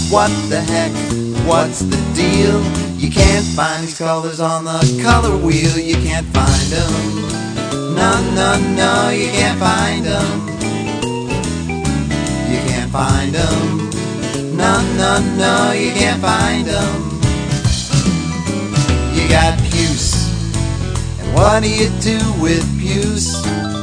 What the heck? What's the deal? You can't find these colors on the color wheel. You can't find them. No, no, no, you can't find them. You can't find them. No, no, no, you can't find them. You got puce, and what do you do with puce?